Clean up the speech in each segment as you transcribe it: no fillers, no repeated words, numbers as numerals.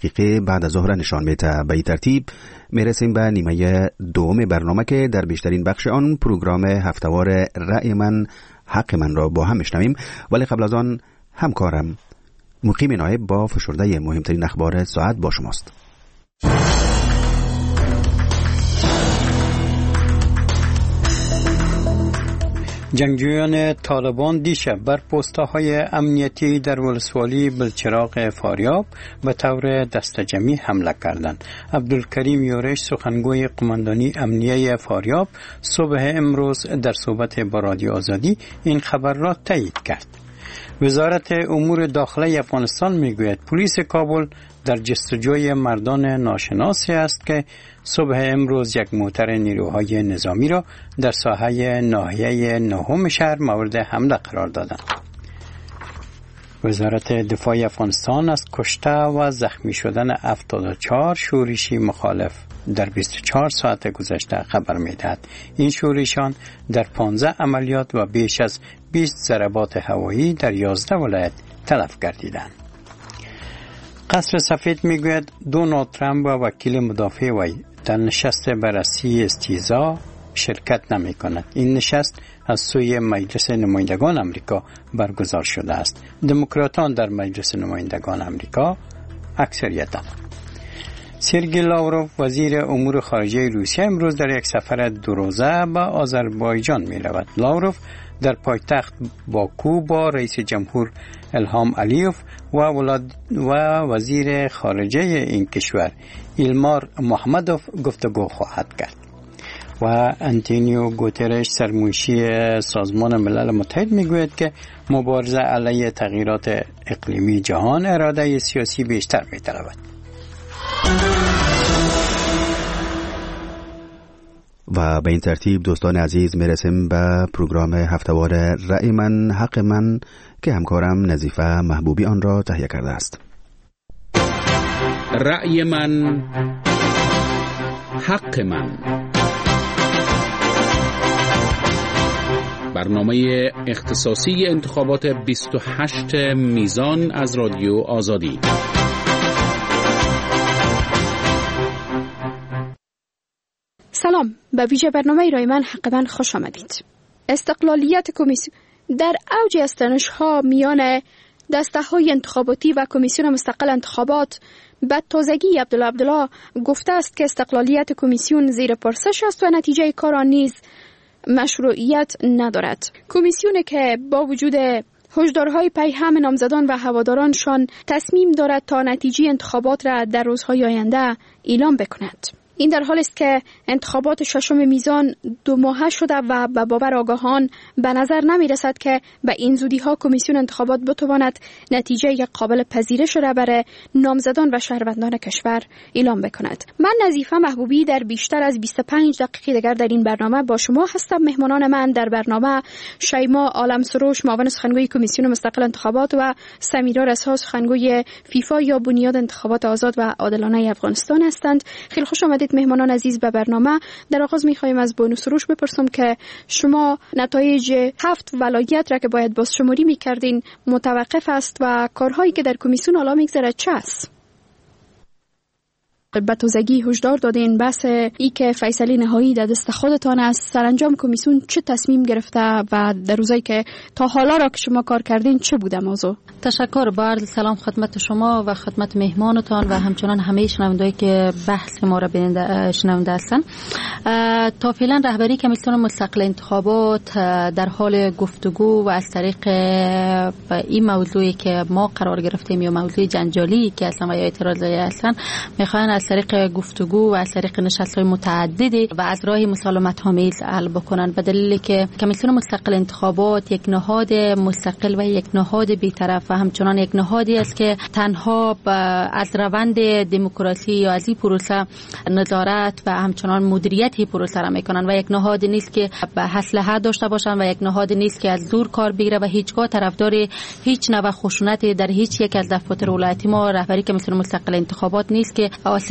دقیقه بعد از ظهر نشان میده. به این ترتیب میرسیم به نیمه دوم برنامه که در بیشترین بخش آن پروگرام هفتهوار رأی من حق من را با هم میشنویم، ولی قبل از آن همکارم مقیم نایب با فشرده مهمترین اخبار ساعت با شماست. جنگجویان طالبان دیشب بر پست‌های امنیتی در ولسوالی بلچراغ فاریاب به طور دسته‌جمعی حمله کردند. عبدالکریم یورش سخنگوی قماندانی امنیه فاریاب صبح امروز در صحبت با رادیو آزادی این خبر را تایید کرد. وزارت امور داخلی افغانستان میگوید پلیس کابل در جستجوی مردان ناشناسی است که صبح امروز یک موتر نیروهای نظامی را در ساحه ناحیه نهم شهر مورد حمله قرار دادند. وزارت دفاع افغانستان از کشته و زخمی شدن 74 شورشی مخالف در 24 ساعت گذشته خبر می‌دهد. این شورشان در 15 عملیات و بیش از 20 ضربات هوایی در 11 ولایت تلف گردیدند. قصر سفید میگوید دونالد ترامپ و وکیل مدافع وی در نشست بررسی استیضاح شرکت نمی کند. این نشست از سوی مجلس نمایندگان امریکا برگزار شده است. دموکراتان در مجلس نمایندگان امریکا اکثریتند. سرگئی لاوروف وزیر امور خارجه روسیه امروز در یک سفر دو روزه به آذربایجان می رود. لاوروف در پایتخت باکو با رئیس جمهور الهام علیوف و وزیر خارجه این کشور ایلمار محمدوف گفتگو خواهد کرد. و آنتونیو گوترش سرمنشی سازمان ملل متحد میگوید که مبارزه علیه تغییرات اقلیمی جهان اراده سیاسی بیشتر میطلبد. و به این ترتیب دوستان عزیز میرسیم به پروگرام هفتهوار رأی من حق من که همکارم نظیفه محبوبی آن را تهیه کرده است. رأی من حق من، برنامه اختصاصی انتخابات 28 میزان از رادیو آزادی. سلام، به ویژه برنامه رای من حق من خوش آمدید. استقلالیت کمیسیون در اوج استنش‌ها میان دسته‌های انتخاباتی و کمیسیون مستقل انتخابات به تازگی عبدالله گفته است که استقلالیت کمیسیون زیر پرسش است و نتیجه کار آن نیز مشروعیت ندارد. کمیسیونی که با وجود هشدارهای پیهم نامزدان و هوادارانشان تصمیم دارد تا نتیجه انتخابات را در روزهای آینده اعلام بکند. این در حالی است که انتخابات ششم میزان 2 ماهه شده و به باور آگاهان به نظر نمی رسد که به این زودی ها کمیسیون انتخابات بتواند نتیجه قابل پذیرش را برای نامزدان و شهروندان کشور اعلام بکند. من نظیفه محبوبی در بیشتر از 25 دقیقه دیگر در این برنامه با شما هستم. مهمانان من در برنامه شیما عالمسروش معاون سخنگوی کمیسیون مستقل انتخابات و سمیرا رسا سخنگوی فیفا یا بنیاد انتخابات آزاد و عادلانه افغانستان هستند. خیلی خوش آمدید مهمانان عزیز به برنامه. در آغاز می‌خوایم از بانو سروش بپرسم که شما نتایج 7 ولایت را که باید بازشماری می‌کردین متوقف است و کارهایی که در کمیسیون حالا می‌گذرد چه است؟ به تازگی هشدار دادین بحث ای که فیصله نهایی در دست خودتان است. سرانجام کمیسیون چه تصمیم گرفته و در روزایی که تا حالا را که شما کار کردین چه بوده موضوع؟ تشکر. با عرض سلام خدمت شما و خدمت مهمانتان و همچنان همه شنوندهایی که بحث ما را شنونده هستن. تا فعلا رهبری کمیسیون مستقل انتخابات در حال گفتگو و از طریق این موضوعی که ما قرار گرفتیم یا موضوع جنجالی که اصلا و یا اعتراضی هستن میخوان از طریق گفتگو و از طریق نشست‌های متعددی و از راه مسالمت آمیز حل بکنن، به دلیلی که کمیسیون مستقل انتخابات یک نهاد مستقل و یک نهاد بی‌طرف و همچنان یک نهادی است که تنها از روند دموکراسی یا از این پروسه نظارت و همچنان مدیریت این پروسه را میکنن و یک نهاد نیست که به اسلحه داشته باشن و یک نهاد نیست که از زور کار بگیره و هیچگاه طرفدار هیچ نوع خشونت در هیچ یک از دفاتر ولایتی ما رهبری کمیسیون مستقل انتخابات نیست که آسیب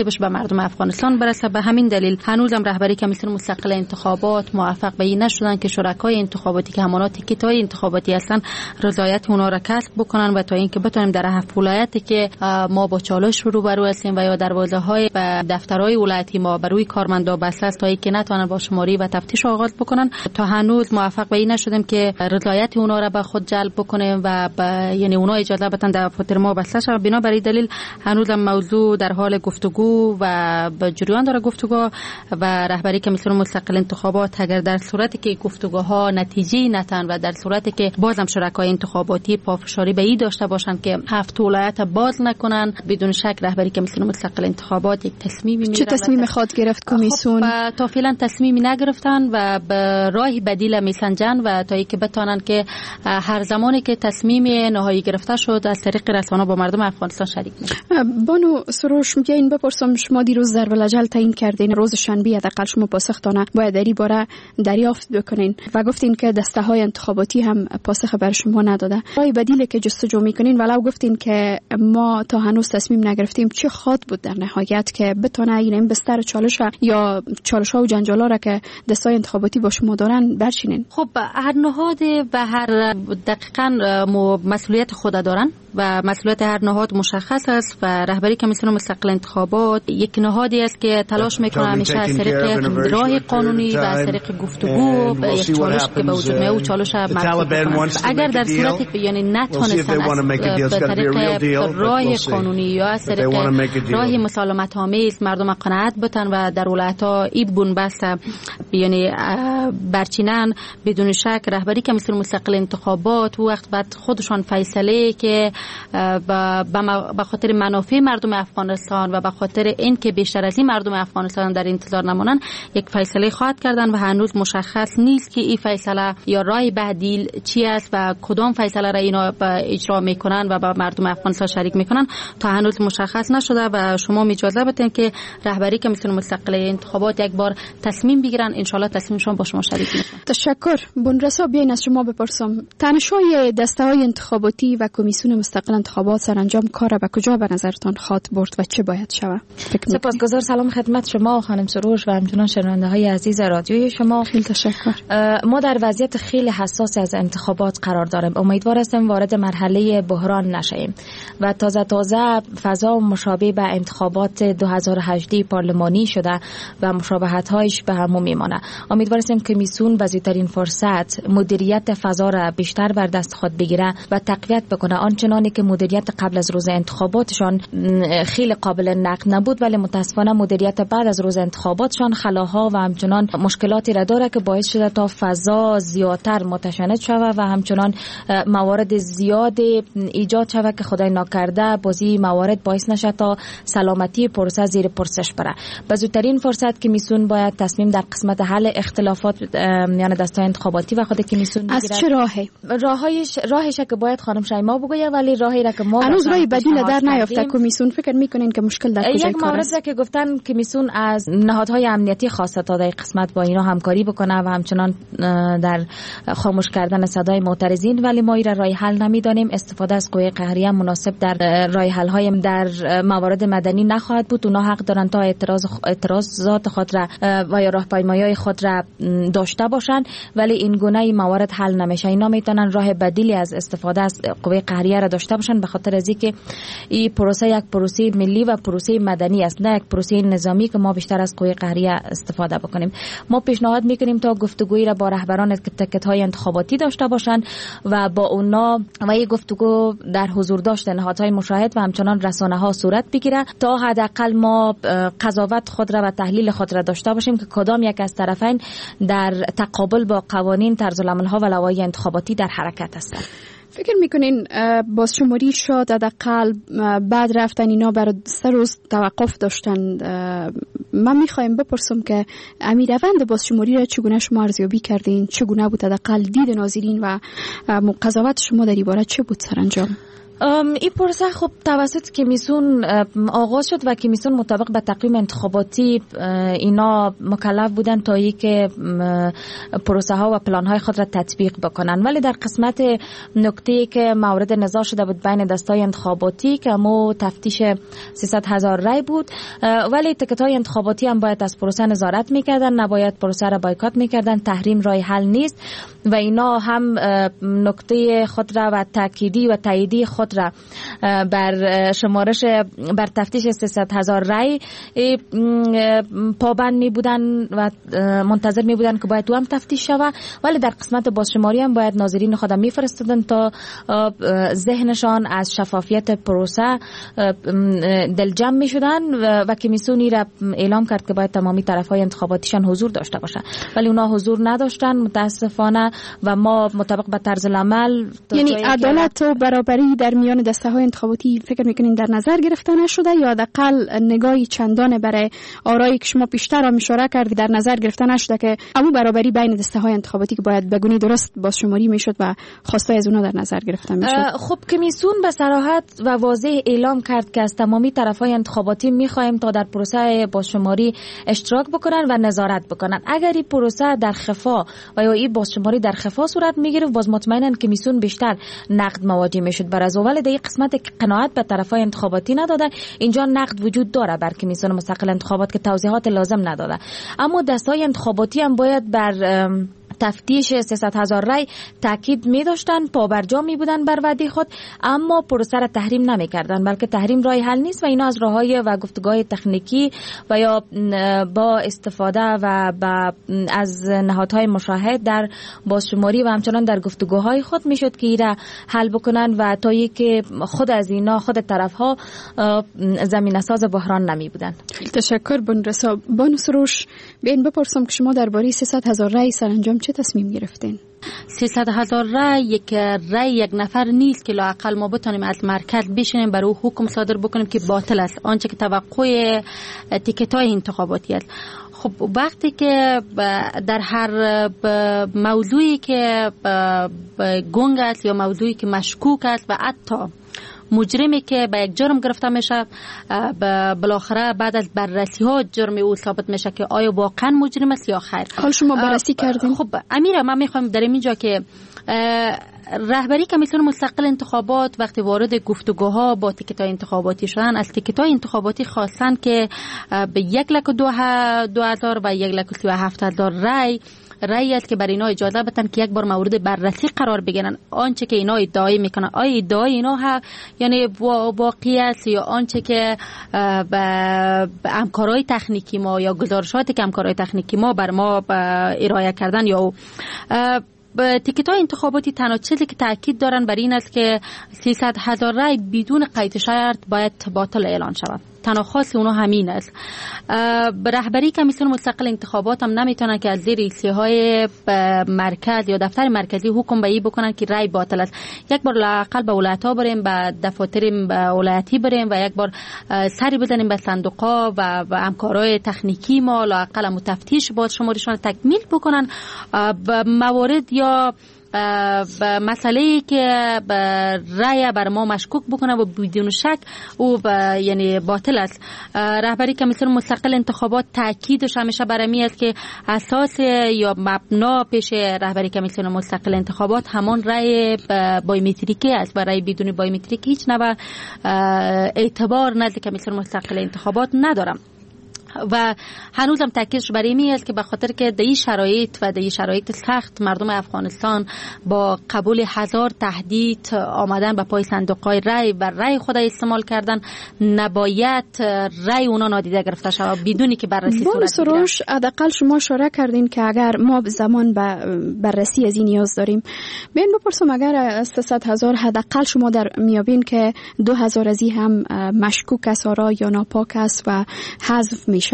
مناسبش به مردم افغانستان برسه. به همین دلیل هنوزم رهبری کمیسیون مستقل انتخابات موفق به این نشدن که شرکای انتخاباتی که همانا تیکت‌های انتخاباتی هستن رضایت اونا را کسب بکنن و تا اینکه بتونیم در 7 ولایتی که ما با چالش روبرو هستیم و یا دروازه‌های و دفترهای ولایتی ما بر روی کارمندا بسته است تا اینکه نتونن با شماری و تفتیش آغاز بکنن، تا هنوز موفق به این نشدیم که رضایت اونا را به خود جلب بکنیم و یعنی اونا اجازه بدن دفاتر ما بسته شه. بنابراین دلیل هنوزم موضوع در حال گفتگو و به جریان داره گفتگو و رهبری کمیسیون مستقل انتخابات اگر در صورتی که گفتگوها نتیجه نتن و در صورتی که بازم شرکای انتخاباتی پافشاری به این داشته باشن که 7 ولایت باز نکنن، بدون شک رهبری کمیسیون مستقل انتخابات یک تصمیمی میگیره. چه تصمیم خواهد گرفت کمیسیون؟ تا فعلا تصمیمی نگرفتن و به راه بدیل میسنجن و تا اینکه بتونن که هر زمانی که تصمیم نهایی گرفته شد از طریق رسانه با مردم افغانستان شریک میشن. بانو سروش میگه این بپرسم، شما دیروز ضرب الاجل تعیین کردین، روز شنبه حداقل شما پاسختانه باید در این باره دریافت بکنین و گفتین که دسته های انتخاباتی هم پاسخ بر شما نداده. راه بدیلی که جستجو میکنین ولو گفتین که ما تا هنوز تصمیم نگرفتیم، چه خواهد بود در نهایت که بتونه این بستر چالش یا چالش ها و جنجالا را که دستای انتخاباتی با شما دارن برچینین؟ خب هر نهاد و هر دقیقاً مسئولیت خود دارن و مسئولیت هر نهاد مشخص است و رهبری کمیسیون مستقل انتخابات یک نهادی است که تلاش میکنه همیشه از طریق راه قانونی و از طریق گفتگو یک چالش که به وجود میاد چالش اگر در صورتی یعنی نتونستن از طریق راه قانونی یا از طریق راه مسالمت آمیز مردم قناعت بتن و در ولایت‌ها این بنبست یعنی برچینن، بدون شک رهبری کمیسیون مستقل انتخابات وقت بعد خودشان فیصله که به خاطر منافع مردم افغانستان و به خاطر این که بیشتر از این مردم افغانستان در انتظار نمونن یک فیصله خواهد کردن و هنوز مشخص نیست که این فیصله یا راه بدیل چی است و کدام فیصله را اینا اجرا میکنن و با مردم افغانستان شریک میکنن تا هنوز مشخص نشده و شما اجازه بدین که رهبری کمیسیون مستقل انتخابات یک بار تصمیم بگیرن، ان شاء الله تصمیمشون با شما شریک میشن. تشکر. بنرسا بیاین از شما بپرسم، تنش‌های دسته‌های انتخاباتی و کمیسیون مستقل انتخابات سرانجام کار به کجا به نظرتان خواهد برد و چه باید شود؟ سپاسگزار. سلام خدمت شما خانم سروش و همچنان شنونده‌های عزیز رادیوی شما. خیلی تشکر. ما در وضعیت خیلی حساس از انتخابات قرار داریم. امیدوار هستم وارد مرحله بحران نشیم و تازه فضا مشابه به انتخابات 2018 پارلمانی شده و مشابهت‌هایش به هم میمانه. امیدوار هستم کمیسیون به زودترین فرصت مدیریت فضا را بیشتر بر دست خود بگیره و تقویت بکنه، آنچنانی که مدیریت قبل از روز انتخاباتشان خیلی قابل نقد نبود، ولی متاسفانه مدیریت بعد از روز انتخاباتشان خلاها و همچنان مشکلاتی را داره که باعث شده تا فضا زیادتر متشنج شود و همچنان موارد زیاد ایجاد شود که خدای ناکرده بازی موارد باعث نشه تا سلامتی پروسه زیر پرسش بره. به زودترین فرصت کمیسیون باید تصمیم در قسمت حل اختلافات یعنی دستای انتخاباتی و خود کمیسیون بگیرد. از چه راهی؟ راهش که باید خانم شیما بگه، ولی راهی را که ما هنوز راه بدیل در نیافته. کمیسیون فکر میکنین که مشکل در کجای کار است؟ یک مورد که گفتن کمیسیون از نهادهای امنیتی خواسته تا در قسمت با اینا همکاری بکنه و همچنان در خاموش کردن صدای معترضین، ولی ما این راه حل نمیدانیم. استفاده از قوه قهریه مناسب در راه حل های در موارد مدنی نخواهد بود. اونا حق دارن تا اعتراضات خود را و یا راهپیمایی‌های خود را داشته باشند، ولی این گونه موارد حل نمیشه. اینا میتونن راه بدیلی از استفاده از قوه قهریه را داشته باشند، به خاطر از اینکه این پروسه یک پروسه ملی و پروسه مدنی است، نه یک پروسه نظامی که ما بیشتر از قوه قهریه استفاده بکنیم. ما پیشنهاد میکنیم تا گفتگویی را با رهبران تکت‌های انتخاباتی داشته باشند و با اونا و این گفتگو در حضور داشته نهادهای مشاهد و همچنان رسانه‌ها صورت بگیره تا حداقل ما قضاوت خود را و تحلیل خود را داشته باشیم که کدام یک از طرفین در تقابل با قوانین، طرزالعمل‌ها و لوایح انتخاباتی در حرکت هستند. فکر میکنین بازشماری شد حداقل بعد رفتن اینا برای 3 روز توقف داشتن؟ من میخوایم بپرسم که امیر روند بازشماری را چگونه شما ارزیابی کردین؟ چگونه بود حداقل دید ناظرین و قضاوت شما در این باره چه بود سرانجام؟ این پروسه خب توسط کمیسیون آغاز شد و کمیسیون مطابق به تقویم انتخاباتی اینا مکلف بودن تا اینکه پروسه ها و پلان های خود را تطبیق بکنن، ولی در قسمت نکته که مورد نزاع شده بود بین دستای انتخاباتی که مو تفتیش 300,000 رای بود، ولی تکت های انتخاباتی هم باید از پروسه نظارت میکردن، نباید پروسه را بایکات میکردن، تحریم راه حل نیست و اینا هم نکته خود را و تأکیدی و تاییدی خود را بر شمارش بر تفتیش 300,000 رای پابند می بودن و منتظر می بودن که باید تو هم تفتیش شود، ولی در قسمت بازشماری هم باید ناظرین خود می فرستادن تا ذهنشان از شفافیت پروسه دلجم می شدن و کمیسیونی را اعلام کرد که باید تمامی طرفهای انتخاباتیشان حضور داشته باشه، ولی اونا حضور نداشتن متاسفانه و ما مطابق به طرز العمل یعنی عدالت و برابری در میان دسته‌های انتخاباتی فکر میکنین در نظر گرفته نشده یا حداقل نگاهی چندان برای آرایی که شما پیشتر هم اشاره کردید در نظر گرفته نشده که اما برابری بین دسته‌های انتخاباتی که باید بگونی درست بازشماری میشد و خواستای از اونها در نظر گرفته میشد؟ خب کمیسیون به صراحت و واضح اعلام کرد که از تمامی طرفهای انتخاباتی میخوایم تا در پروسه بازشماری اشتراک بکنن و نظارت بکنن. اگر این پروسه در خفا و یا این بازشماری در خفا صورت میگیره باز مطمئنا کمیسیون بیشتر نقد مواجه میشد بر از اول در قسمت که قناعت به طرفای انتخاباتی ندادن، اینجا نقد وجود داره بر کمیسیون مستقل انتخابات که توضیحات لازم نداده، اما دستای انتخاباتی هم باید بر تفتیش 300,000 رای تاکید می داشتن، پابرجا می بودن بر وعده خود، اما پروسه را تحریم نمی کردن، بلکه تحریم راه حل نیست و اینا از راههای و گفتگوهای تکنیکی و یا با استفاده و از نهادهای مشاهد در بازشماری و همچنان در گفتگوهای خود می شد که ایرا حل بکنن و تا که خود از اینا خود طرفها زمینه ساز بحران نمی بودن. تشکر بنرسا. بانو سروش بین بپرسم که شما درباره 300,000 رای سرانجام چه تصمیم گرفتین؟ 300,000 رای یک نفر نیست که لااقل ما بتونیم از مرکز بشینیم برای او حکم صادر بکنیم که باطل است آنچه که توقع تیکت‌های انتخاباتی است. خب وقتی که در هر موضوعی که گنگ است یا موضوعی که مشکوک است و حتی مجرمی که به یک جرم گرفته میشه بالاخره بعد از بررسی ها جرم او ثابت میشه که آیا واقعا مجرم است یا خیر. حال شما بررسی کردین؟ خب امیره من میخوام در اینجا که رهبری کمیسیون مستقل انتخابات وقتی وارد گفتگوها با تیکت‌های انتخاباتی شدن از تیکت‌های انتخاباتی خواستن که به 1,02,000 و 1,37,000 رای است که برای اینا اجازه بدن که یک بار مورد بررسی قرار بگیرن. آنچه که اینا ادعای میکنن آیا ادعای اینا یعنی واقعی است یا آنچه که همکارای تکنیکی ما یا گزارشاتی که همکارای تکنیکی ما بر ما ارائه کردن یا تیکت‌های انتخاباتی تنها چیزی که تاکید دارن بر این است که 300,000 رای بدون قید شرط باید باطل اعلان شود. تنها خاص اونها همین است. رهبری کمیسیون مستقل انتخابات هم نمیتونن که از زیر ایسی‌های مرکز یا دفتر مرکزی حکم به این بکنن که رای باطل است. یک بار لااقل به ولایت‌ها بریم، به دفاتر ولایتی بریم و یک بار سری بزنیم به صندوق‌ها و همکارای تکنیکی ما لااقل متفتیش بازشماریشون تکمیل بکنن موارد یا مسئله‌ای که رأی بر ما مشکوک بکنه و بدون شک او یعنی باطل است. رهبری کمیسیون مستقل انتخابات تاکیدش همیشه برمی است که اساس یا مبنا پیش رهبری کمیسیون مستقل انتخابات همان رأی بایومتریکی است و رأی بدون بایومتریک هیچ نوع اعتبار نزد کمیسیون مستقل انتخابات ندارم. و هنوزم تاکیدش بر این است که به خاطر که در این شرایط و در این شرایط سخت مردم افغانستان با قبول 1000 تهدید آمدن به پای صندوق‌های رای و رای خود استعمال کردن نباید رای اونا نادیده گرفته شود بدونی که بررسی صورت بگیره. سروش حداقل شما اشاره کردین که اگر ما زمان به بررسی از این نیاز داریم. ببین بپرسم اگر از 300,000 حداقل شما در میابین که 2000 از این هم مشکوک است یا ناپاک است و حذف میشه،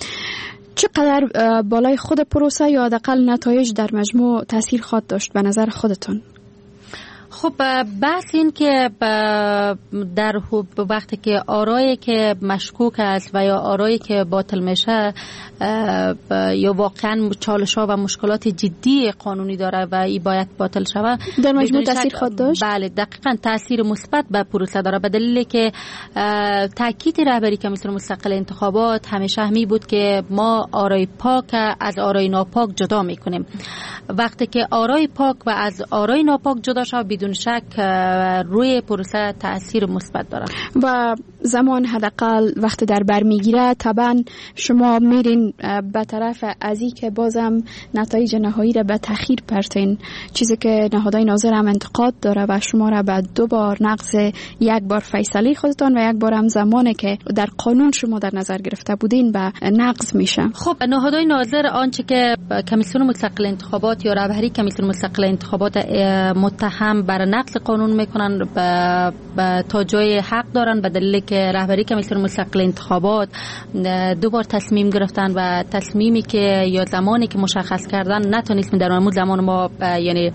چقدر بالای خود پروسه یا حداقل نتایج در مجموع تاثیر خواهد داشت به نظر خودتون؟ خب بحث این که در وقتی که آرایی که مشکوک است و یا آرایی که باطل میشه یا واقعا چالش‌ها و مشکلات جدی قانونی داره و این باید باطل شود، در مجموع تاثیر خود داشت. بله دقیقاً تاثیر مثبت به پروسه داره، به دلیلی که تاکید رهبری کمیسیون مستقل انتخابات همیشه همی بود که ما آرای پاک از آرای ناپاک جدا میکنیم. وقتی که آرای پاک و از آرای ناپاک جدا شود بدون شک روی پروسه تاثیر مثبت داره و زمان حداقل وقتی در بر میگیره طبعا شما میرین به طرف ازی که بازم نتایج نهایی را به تأخیر پرتین، چیزی که نهادهای ناظر هم انتقاد داره و شما را به 2 بار نقض 1 بار فیصله خودتان و 1 بار هم زمانی که در قانون شما در نظر گرفته بودین به نقض میشه. خب نهادهای ناظر آنچه که کمیسیون مستقل انتخابات یا رهبری کمیسیون مستقل انتخابات متهم بر نقض قانون میکنن تا جای حق دارن، به دلیل که رهبری کمیسیون مستقل انتخابات 2 بار تصمیم گرفتن و تصمیمی که یا زمانی که مشخص کردن نتونستیم در اون زمان ما یعنی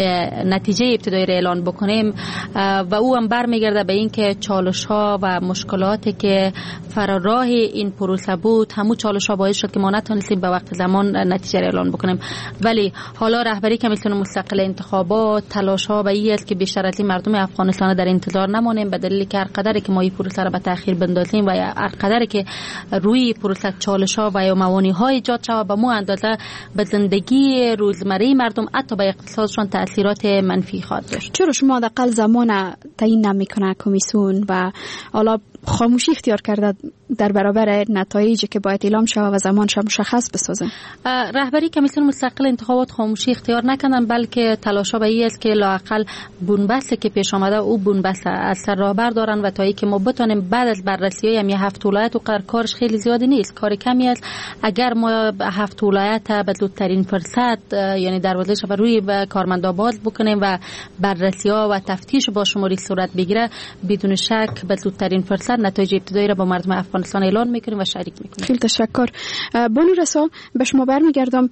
نتیجه ابتدایی را اعلان بکنیم و او هم برمیگرده به این که چالش ها و مشکلاتی که فراراه این پروسه بود همون چالش ها باعث شد که ما نتونستیم به وقت زمان نتیجه را اعلان بکنیم. ولی حالا رهبری کمیسیون مستقل انتخابات تلاش ها به این است که بیشتر از مردم افغانستان در انتظار نمانیم، به دلیلی که هر قدر که ما این پروسه را به تأخیر بندازیم و هر قدر که روی پروسه چالش ها و موانع های ایجاد شود به مو اندازه به زندگی روزمره مردم حتی به اقتصادشان تاثیرات منفی خواهد داشت. چرا شما حداقل زمان تعیین نمیکنه کمیسیون و حالا خاموشی اختیار کرده در برابر نتایجی که باید اعلام شود و زمانش مشخص بسازه؟ رهبری کمیسیون مستقل انتخابات خاموشی اختیار نکردن، بلکه تلاشا به این است که لااقل بنبستی که پیش آمده او بنبست از سر راه بردارن و تا اینکه ما بتونیم بعد از بررسی‌های هم 7 ولایت و کارش خیلی زیاد نیست، کار کمی است. اگر ما 7 ولایت به زودترین فرصت یعنی دروازه‌اش به روی کارمندا باز بکنیم و بررسی‌ها و تفتیش با شماری صورت بگیره، بدون شک به زودترین فرصت نتایج ابتدایی را با مردم افغانستان اعلان میکنیم و شریک میکنیم. خیلی تشکر. بانو رسا به شما برمیگردم.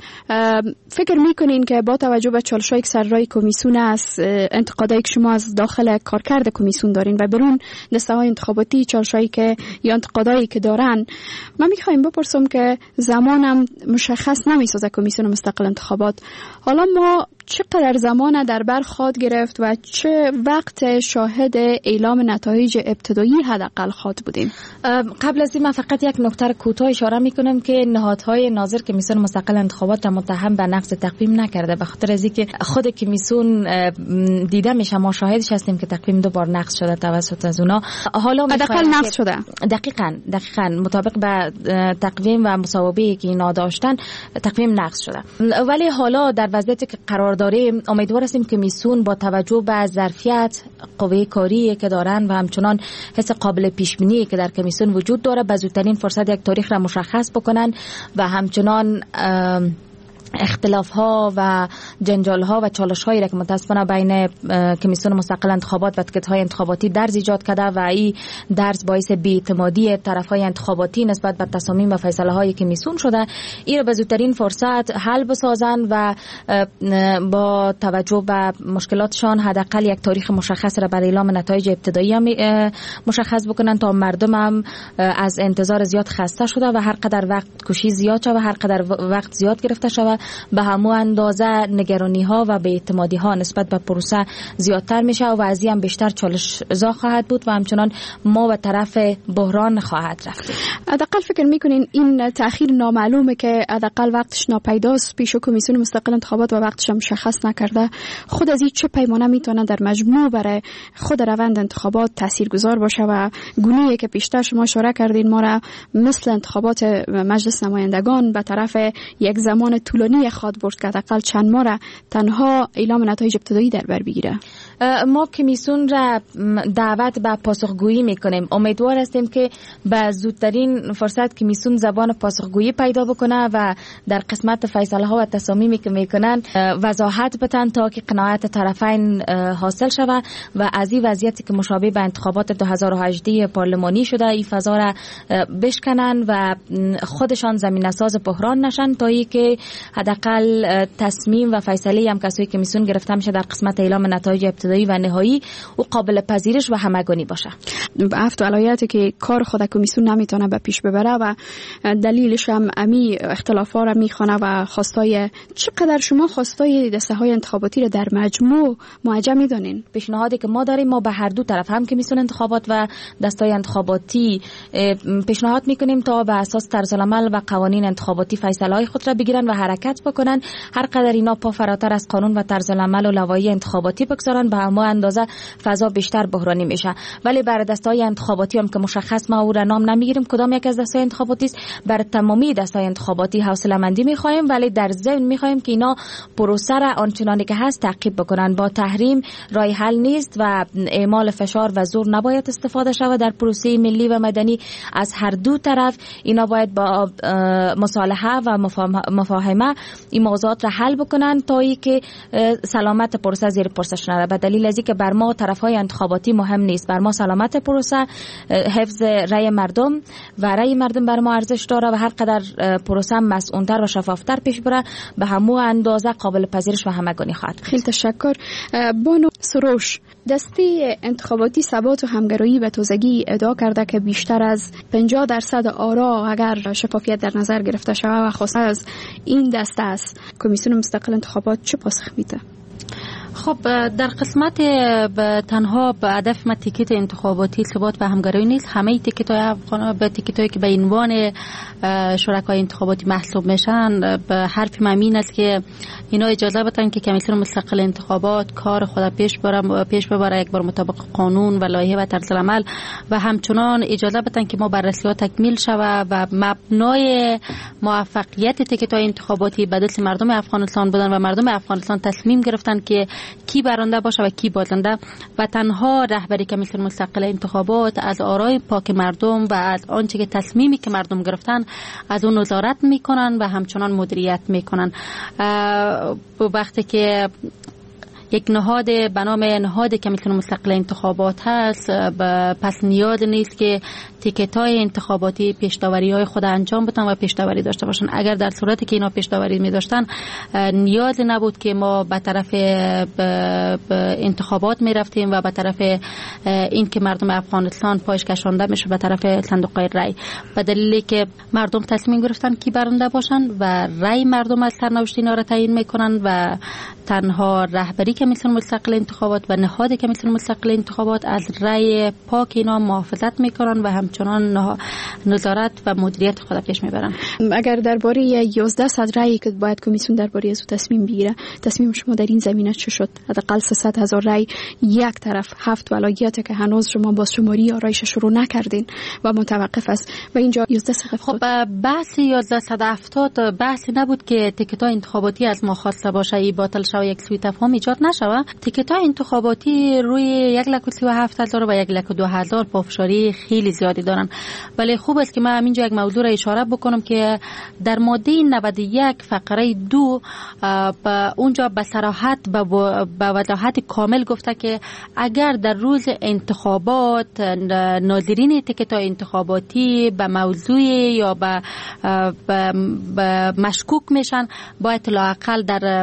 فکر میکنین که با توجه به چالش‌هایی که سر راه کمیسیون است، انتقادایی که شما از داخل کارکرد کمیسیون دارین و برون دسته‌های انتخاباتی چالش‌هایی که یا انتقادایی که دارن، من میخوایم بپرسم که زمانم مشخص نمیسازه کمیسیون مستقل انتخابات، حالا ما چقدر زمان در بر خواهد گرفت و چه وقت شاهد اعلام نتایج ابتدایی حداقل خواهد بودیم؟ قبل از این من فقط یک نکته کوتاه اشاره میکنم که نهادهای ناظر کمیسیون مستقل انتخابات را متهم به نقض تقویم نکرده، به خاطر از اینکه خود کمیسیون دیده میشه، ما شاهدش هستیم که تقویم 2 بار نقض شده توسط از اونا. حالا حداقل نقض شده دقیقاً مطابق به تقویم و مصوبه‌ای که اینا داشتن تقویم نقض شده. ولی حالا در وضعیتی که قرار داریم امیدوار هستیم که کمیسیون با توجه به ظرفیت قوه کاری که دارن و همچنان حس قابل پیش بینی که در کمیسیون وجود داره به زودترین فرصت یک تاریخ را مشخص بکنن و همچنان اختلاف ها و جنجال ها و چالش هایی را که متاسفانه بین کمیسیون مستقل انتخابات و تکت های انتخاباتی درز ایجاد کرده و این درز باعث بی‌اعتمادی طرف های انتخاباتی نسبت به تصامیم و فیصله های کمیسیون شده، این را به زودترین فرصت حل بسازن و با توجه به مشکلاتشان حداقل یک تاریخ مشخص را برای اعلام نتایج ابتدایی مشخص بکنن تا مردم هم از انتظار زیاد خسته شده و هر قدر وقت کشی زیاد شده و هر قدر وقت زیاد گرفته شده به همون اندازه نگرانی ها و بی‌اعتمادی ها نسبت به پروسه زیادتر میشه و وضعیت هم بیشتر چالش زا خواهد بود و همچنان ما به طرف بحران خواهد رفت. حداقل فکر میکنین این تأخیر نامعلومه که حداقل وقتش ناپیداست پیش کمیسیون مستقل انتخابات و وقتش مشخص نکرده، خود از این چه پیمانه میتونه در مجموع برای خود روند انتخابات تاثیرگذار باشه و گونه‌ای که پیشتر شما اشاره کردین ما را مثل انتخابات مجلس نمایندگان به طرف یک زمان طولانی خواهد برد که حداقل چند ماه را تنها اعلام نتایج ابتدایی در بر بگیره؟ ما کمیسیون را دعوت به پاسخگویی میکنیم. امیدوار هستیم که به زودترین فرصت کمیسیون زبان پاسخگویی پیدا بکنه و در قسمت فیصله ها و تصامیمی که میکنن وضاحت بدن تا که قناعت طرفین حاصل شود و از این وضعیتی که مشابه به انتخابات 2018 پارلمانی شده این فضا را بشکنن و خودشان زمینه ساز بحران نشن تا اینکه حداقل تصمیم و فیصله هم کسایی که میسون گرفته میشه در قسمت اعلام نتایج ابتدایی و نهایی و قابل پذیرش و همگانی باشه. هفت ولایتی که کار خود کمیسیون نمیتونه به پیش ببره و دلیلش هم امی اختلافات را میخونه و خواستای چقدر شما خواستای دسته‌های انتخاباتی را در مجموع معجم میدونین؟ پیشنهادی که ما داریم، ما به هر دو طرف هم کمیسیون انتخابات و دسته‌های انتخاباتی پیشنهاد میکنیم تا به اساس طرزالعمل و قوانین انتخاباتی فیصله‌های خود را بگیرن و حرکت بکنن. هر قدر اینا پا فراتر از قانون و طرزالعمل و لوایح انتخاباتی بگذارن به همون اندازه فضا بیشتر بحرانی میشه. ولی برای دسته‌های انتخاباتی هم که مشخص ما او را نام نمیگیریم کدام یک از دسته‌های انتخاباتی است، برای تمامی دسته‌های انتخاباتی حوصله‌مندی می‌خوایم، ولی در ضمن می‌خوایم که اینا پروسه را آنچنانی که هست تعقیب بکنن. با تحریم راه حل نیست و اعمال فشار و زور نباید استفاده شود در پروسه ملی و مدنی. از هر دو طرف اینا باید با مصالحه و مفاهمه این موضوعات را حل بکنن تا اینکه سلامت پروسه زیر پرسش نره. به دلیل از اینکه بر ما طرف‌های انتخاباتی مهم نیست، بر ما سلامت پروسه، حفظ رأی مردم و رأی مردم بر ما ارزش داره و هر قدر پروسه مسئول‌تر و شفافتر پیش بره به همون اندازه قابل پذیرش و همگانی خواهد. خیلی تشکر. بانو سروش، دسته انتخاباتی ثبات و همگرایی به تازگی ادعا کرده که بیشتر از 50% آرا اگر شفافیت در نظر گرفته شود و خاصه از این دسته است، کمیسیون مستقل انتخابات چه پاسخ میده؟ خب در قسمت تنها به هدف ما تیکت انتخاباتی ثبات و همگرایی نیست. همه تیکت‌های افغان به تیکت‌هایی که به عنوان شرکای انتخاباتی محسوب میشن به حرف ممین است که اینا اجازه بدن که کمیسیون مستقل انتخابات کار خود پیش ببره یک بار مطابق قانون و لایحه و طرزالعمل و همچنان اجازه بدن که ما بررسی‌ها تکمیل شود و مبنای موفقیت تیکت‌های انتخاباتی به دست مردم افغانستان بودن و مردم افغانستان تصمیم گرفتن که کی برنده باشه و کی بازنده و تنها رهبری کمیسیون مستقل انتخابات از آرای پاک مردم و از آنچه که تصمیمی که مردم گرفتن از اون نظارت میکنن و همچنان مدیریت میکنن. وقتی که یک نهاد به نام نهاد کمیسیون مستقل انتخابات هست پس نیاز نیست که تیکت‌های انتخاباتی پیش‌داوری‌های خود انجام بدن و پیش‌داوری داشته باشن. اگر در صورتی که اینا پیش‌داوری می‌داشتن نیاز نبود که ما به طرف انتخابات می‌رفتیم و به طرف این که مردم افغانستان پایش کشانده میشه به طرف صندوق‌های رای، به دلیلی که مردم تصمیم گرفتن کی برنده باشن و رای مردم از سرنوشت اینا را تعیین می‌کنن و تنها رهبری کمیسیون مستقل انتخابات و نهاد کمیسیون مستقل انتخابات از رای پاک اینا محافظت میکنن و همچنان نظارت و مدیریت خود پیش میبرن. اگر درباره 1100 رایی که باید کمیسیون درباره از تصمیم بگیره، تصمیم شما در این زمینه چه شد؟ حداقل 300,000 رای یک طرف، 7 ولایت که هنوز شما باز شماری آرایش شروع نکردین و متوقف است و اینجا 11 سقف. خب بحث 1170 بحثی نبود که تیکت‌های انتخاباتی از ما خواسته باشه ای باطل شود یک سوء تفاهم ایجاد نشود. تیکت‌های انتخاباتی روی 137,000 و 102,000 پافشاری خیلی زیادی دارن، ولی خوب است که من همینجا یک موضوع را اشاره بکنم که در ماده 91 فقره 2 اونجا به صراحت به وضاحت کامل گفته که اگر در روز انتخابات ناظرین تیکت‌های انتخاباتی به موضوع یا به مشکوک میشن باید لااقل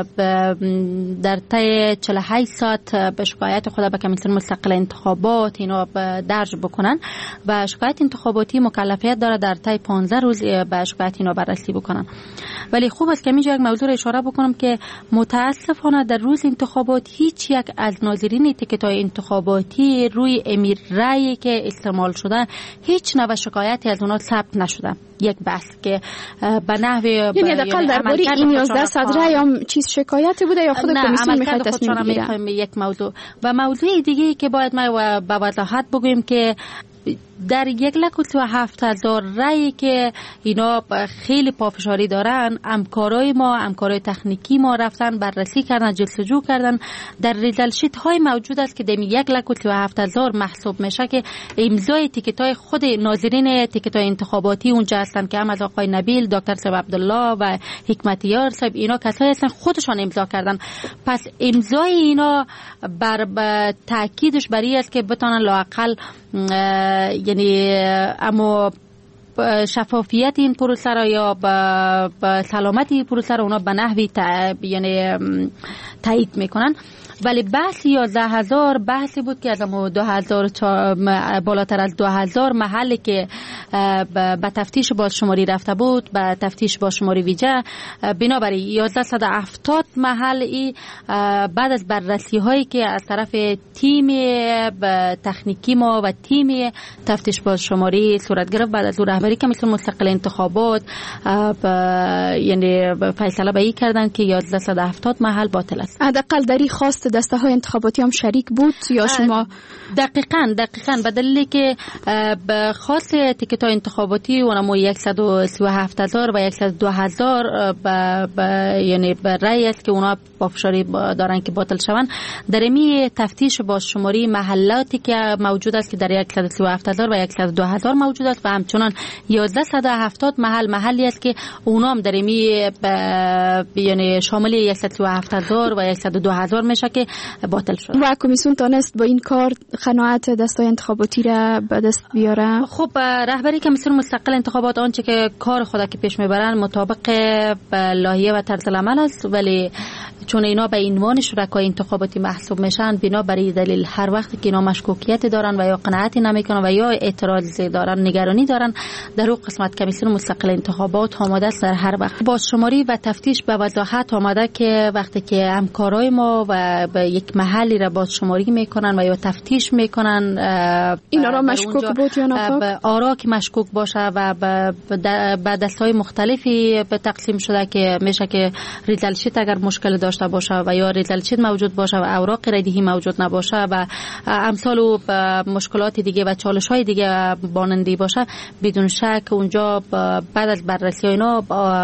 در طی 48 ساعت به شکایت خود به کمیسیون مستقل انتخابات اینا درج بکنن و شکایت انتخاباتی مکلفیت داره در طی 15 روز به شکایت اینا بررسی بکنن. ولی خوب است که اینجا یک موضوع اشاره بکنم که متاسفانه در روز انتخابات هیچ یک از ناظرین تیکت‌های انتخاباتی روی امیر رأیی که استعمال شده هیچ نوع شکایتی از اونها ثبت نشده. یک بحث که به نحوی یعنی حداقل درباره این 1100 رای هم چیز شکایتی بوده یا خود کمیسیون میخواد تصمیم بگیره؟ یک موضوع و موضوع دیگه که باید ما به وضاحت بگویم که در 137,000 رأی که اینا خیلی پافشاری دارن، همکارای تکنیکی ما رفتن بررسی کردن، جستجو کردن، در ریزل شیت های موجود است که در 137,000 محسوب میشه که امضای تیکت های خود ناظرین تیکت های انتخاباتی اونجا هستن که هم از آقای نبیل، دکتر صاحب عبدالله و حکمتیار صاحب اینا کسایی هستن خودشان امضا کردن. پس امضای اینا بر تاکیدش بر این است که بتونن لااقل یعنی اما شفافیت این پروسه را یا با سلامت این پروسه را اونا به نحوی یعنی تایید میکنن. ولی بحث 11000 بحثی بود که از 2004 بالاتر از 2000 محلی که به تفتیش بازشماری رفته بود، به تفتیش بازشماری ویژه، بنابراین 1170 محل بعد از بررسی هایی که از طرف تیم تکنیکی ما و تیم تفتیش بازشماری صورت گرفت، بعد از رهبری کمیسیون مستقل انتخابات یعنی فیصله به این کردن که 1170 محل باطل است. حداقل در این خواست دسته های انتخاباتی هم شریک بود یا شما؟ دقیقاً به دلیلی که به خاص تیکت های انتخاباتی اونم 137,000 و 102,000 یعنی به رأی است که اونا با فشاری دارن که باطل شوند. در می تفتیش بازشماری محلاتی که موجود است که در 137,000 و 102,000 موجود است و همچنان 1170 محلی است که اونا هم در می یعنی شامل 137,000 و 102,000 میشه که باطل شد. و کمیسیون تانست با این کار قناعت دستای انتخاباتی را به دست بیاره؟ خب رهبری کمیسیون مستقل انتخابات آنچه که کار خود که پیش میبرن مطابق لایحه و طرز العمل است، ولی چون اینا به عنوان شرکای انتخاباتی محسوب میشن، بنا بر دلیل هر وقت که اینا مشکوکیت دارن و یا قناعتی نمیکنن و یا اعتراض دارن، نگرانی دارن، در اون قسمت کمیسیون مستقل انتخابات آماده است در هر وقت بازشماری و تفتیش به وضاحت آمده که وقتی که همکارای ما و به یک محلی را بازشماری میکنن و یا تفتیش میکنن، اینا را مشکوک بود یا ناپاک، آرا که مشکوک باشه و به دستهای مختلفی تقسیم شده که میشه که ریزل شیت اگر مشکل داشته باشه و یا ریزل شیت موجود باشه و اوراق ردیهی موجود نباشه و امثال و مشکلات دیگه و چالش های دیگه بانندی باشه، بدون شک اونجا بعد از بررسی اینا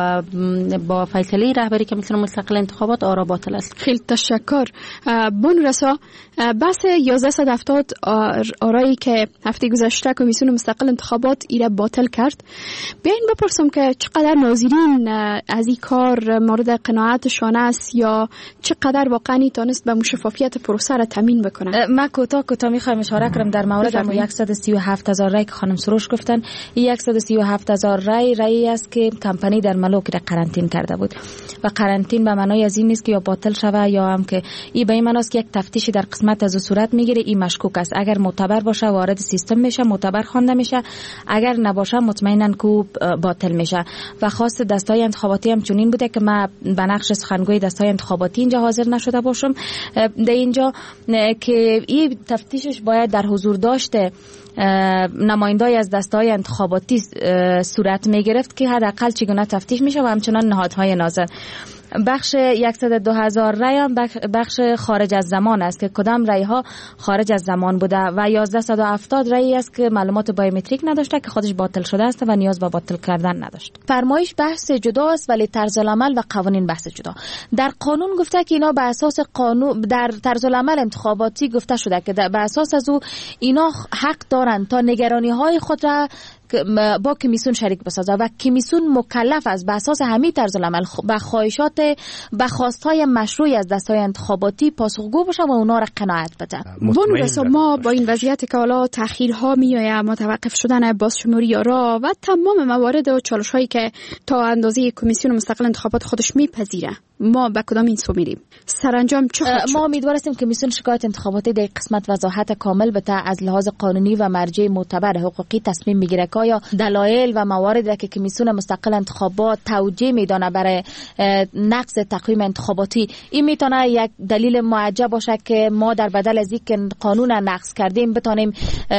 با فیصله رهبری کمیسیون مستقل انتخابات آرا باطل است. خیلی تشکر. بون رسا بحث 1170 آرایی که هفته گذشته کمیسیون مستقل انتخابات ایره باطل کرد، بیاین بپرسم که چقدر ناظرین از این کار مورد قناعتشان است یا چقدر واقعا تانست به شفافیت پروسه را تامین بکنه؟ من کوتاه میخوایم اشاره کنم در مورد 137,000 رای که خانم سروش گفتن. 137,000 رای است که کمپانی در ملوک را قرنطین کرده بود و قرنطین به معنای از این نیست که یا باطل شوه یا هم که این به این معنی است که یک تفتیشی در قسمت از صورت میگیره، این مشکوک است، اگر معتبر باشه وارد سیستم میشه، معتبر خوانده میشه، اگر نباشه مطمئنا کو باطل میشه. و خاص دستای انتخاباتی هم چنین بوده که من به نقش سخنگوی دستای انتخاباتی اینجا حاضر نشده باشم در اینجا که این تفتیشش باید در حضور داشته نمایندای از دسته‌های انتخاباتی صورت میگرفت که حداقل چگونه تفتیش میشه و همچنان نهادهای ناظر. بخش 102,000 رای هم بخش خارج از زمان است که کدام رای ها خارج از زمان بوده و 1170 رای است که معلومات بایومتریک نداشته که خودش باطل شده است و نیاز به باطل کردن نداشت. فرمایش بحث جدا است ولی طرز العمل و قوانین بحث جدا. در قانون گفته که اینا به اساس قانون در طرز العمل انتخاباتی گفته شده که به اساس از او اینا حق دارند تا نگرانی های خود را با کمیسیون شریک بسازه و کمیسیون مکلف است به اساس همین طرز العمل به خواهشات به خواستهای مشروع از دستای انتخاباتی پاسخگو باشه و اونا را قناعت بده. ما با این وضعیت که حالا تأخیرها میآید، متوقف شدن بازشماری آرا و تمام موارد و چالش‌هایی که تا اندازه کمیسیون مستقل انتخابات خودش میپذیره، ما به کدام این سو میریم؟ سرانجام چه خواهد شد؟ ما امیدوار هستیم کمیسیون شکایت انتخاباتی در قسمت وضاحت کامل بده، از لحاظ قانونی و مرجع معتبر حقوقی تصمیم بگیره که آیا دلایل و مواردی که کمیسیون مستقل انتخابات توجیه میدانه برای نقض تقویم انتخاباتی، این میتونه یک دلیل معجب باشه که ما در بدل از اینکه قانون نقض کردیم بتونیم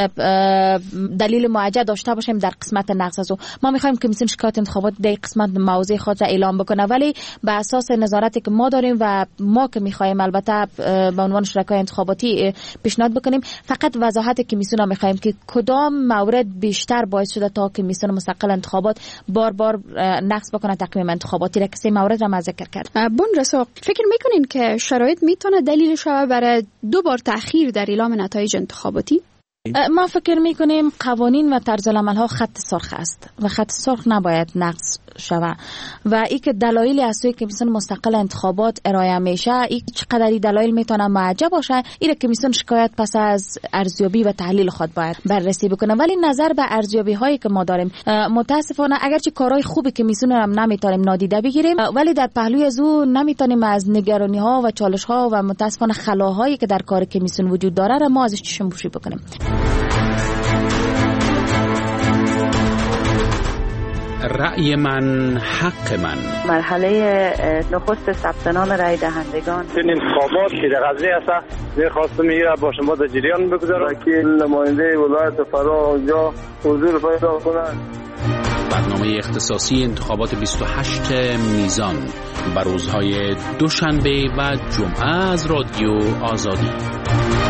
دلیل معجب داشته باشیم در قسمت نقض از او. ما میخوایم کمیسیون شکایت انتخابات در قسمت موضع خود را اعلام بکنه، ولی به اساس نظارتی که ما داریم و ما که میخوایم البته به عنوان شرکای انتخاباتی پیشنهاد بکنیم، فقط وضاحت کمیسیون را میخوایم که کدام مورد بیشتر باعث شده تا کمیسیون مستقل انتخابات بار نقض بکنه تقویم انتخاباتی را، که سه مورد را ذکر کرد. بون رسا فکر میکنین که شرایط میتونه دلیل شوه برای دو بار تأخیر در اعلام نتایج انتخاباتی؟ ما فکر میکنیم قوانین و طرز العمل ها خط سرخ است و خط سرخ نباید نقض شود و این که دلایلی از سوی کمیسیون مستقل انتخابات ارائه میشه، این چقدر دلایل میتونه معجب باشه، این کمیسیون شکایت پس از ارزیابی و تحلیل خود باید بررسی بکنه. ولی نظر به ارزیابی هایی که ما داریم، متاسفانه اگرچه کارهای خوبی کمیسیون هم نمیتونیم نادیده بگیریم، ولی در پهلوی از او نمیتونیم از نگرانی ها و چالش ها و متاسفانه خلاهایی که در کار کمیسیون وجود داره را ما ازش چشم پوشی بکنیم. رأی من حق من. مرحله نخست ثبت نام رای دهندگان این انتخابات که در قضیه است می‌خواستم میره با شما در جریان بگذارم که نماینده ولایت فرا اونجا حضور پیدا کنند. برنامه اختصاصی انتخابات 28 میزان بر روزهای دوشنبه و جمعه از رادیو آزادی.